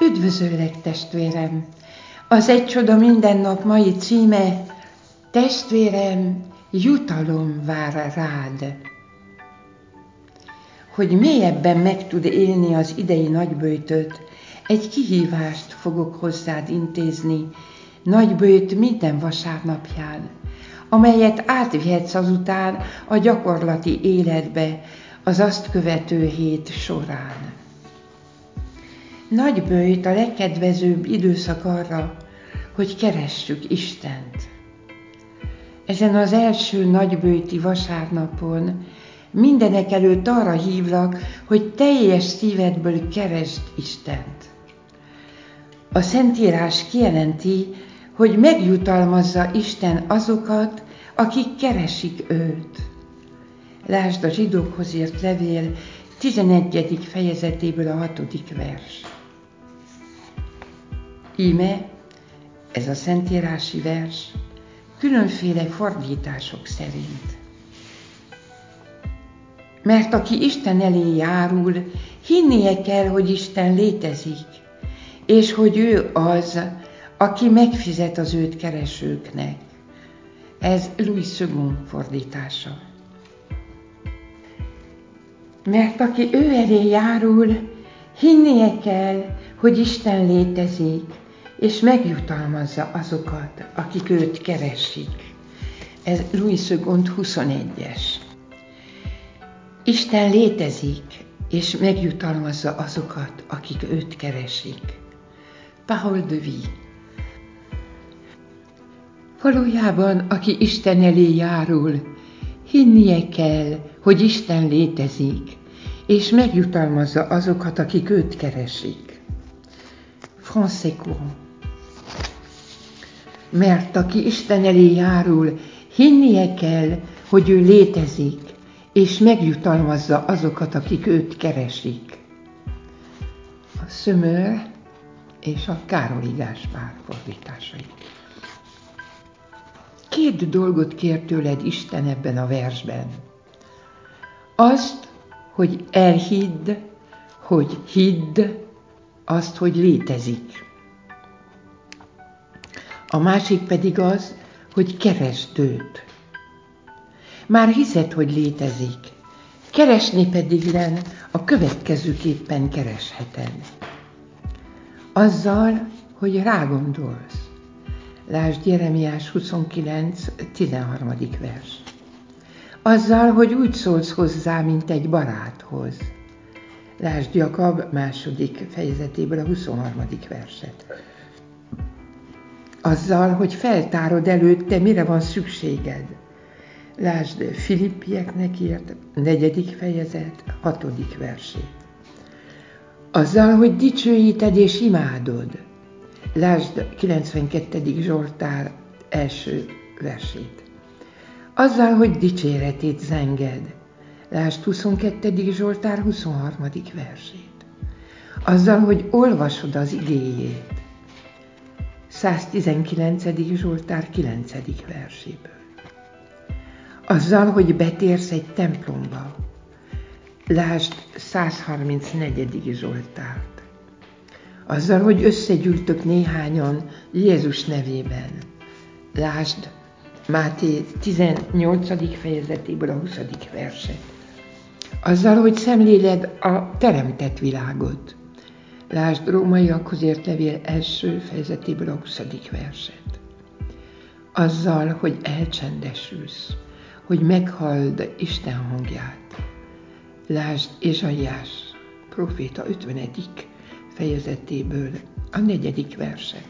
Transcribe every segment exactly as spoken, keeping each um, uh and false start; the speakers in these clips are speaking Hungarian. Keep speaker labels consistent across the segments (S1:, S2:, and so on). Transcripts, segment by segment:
S1: Üdvözöllek, testvérem! Az Egy csoda minden nap mai címe: Testvérem, jutalom vár rád. Hogy mélyebben meg tud élni az idei nagyböjtöt, egy kihívást fogok hozzád intézni nagyböjt minden vasárnapján, amelyet átvihetsz azután a gyakorlati életbe az azt követő hét során. Nagyböjt a legkedvezőbb időszak arra, hogy keressük Istent. Ezen az első nagyböjti vasárnapon mindenekelőtt arra hívlak, hogy teljes szívedből keresd Istent. A Szentírás kijelenti, hogy megjutalmazza Isten azokat, akik keresik őt. Lásd a zsidókhoz írt levél tizenegyedik fejezetéből a hatodik vers. Íme ez a szentírási vers különféle fordítások szerint. Mert aki Isten elé járul, hinnie kell, hogy Isten létezik, és hogy ő az, aki megfizet az őt keresőknek. Ez Louis Segond fordítása. Mert aki ő elé járul, hinnie kell, hogy Isten létezik, és megjutalmazza azokat, akik őt keresik. Ez Louis Segond huszonegyes. Isten létezik, és megjutalmazza azokat, akik őt keresik. Parole de vie. Valójában, aki Isten elé járul, hinnie kell, hogy Isten létezik, és megjutalmazza azokat, akik őt keresik. Français courant. Mert aki Isten elé járul, hinnie kell, hogy ő létezik, és megjutalmazza azokat, akik őt keresik. A Sömör és a Károli Gáspár fordításai. Két dolgot kér tőled Isten ebben a versben. Azt, hogy elhidd, hogy hidd azt, hogy létezik. A másik pedig az, hogy keresd őt. Már hiszed, hogy létezik, keresni pedig len a következőképpen keresheted. Azzal, hogy rágondolsz. Lásd Jeremiás huszonkilenc tizenharmadik vers. Azzal, hogy úgy szólsz hozzá, mint egy baráthoz. Lásd Jakab második fejezetéből a huszonharmadik verset. Azzal, hogy feltárod előtte, mire van szükséged. Lásd Filippieknek írt negyedik fejezet, hatodik versét. Azzal, hogy dicsőíted és imádod. Lásd kilencvenkettedik Zsoltár első versét. Azzal, hogy dicséretét zenged. Lásd huszonkettedik Zsoltár huszonharmadik versét. Azzal, hogy olvasod az igéjét. száztizenkilencedik Zsoltár kilencedik verséből. Azzal, hogy betérsz egy templomba. Lásd százharmincnegyedik Zsoltárt. Azzal, hogy összegyűjtök néhányan Jézus nevében. Lásd Máté tizennyolcadik fejezetéből a huszadik verset. Azzal, hogy szemléled a teremtett világot. Lásd Rómaiakhoz írt levél első fejezetéből a huszadik verset. Azzal, hogy elcsendesülsz, hogy meghalld Isten hangját. Lásd Ézsaiás próféta ötvenedik fejezetéből a negyedik verset.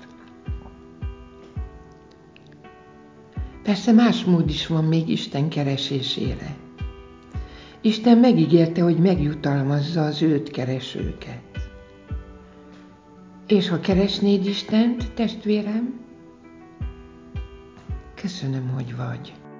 S1: Persze más mód is van még Isten keresésére. Isten megígérte, hogy megjutalmazza az őt keresőket. És ha keresnéd Istent, testvérem, köszönöm, hogy vagy.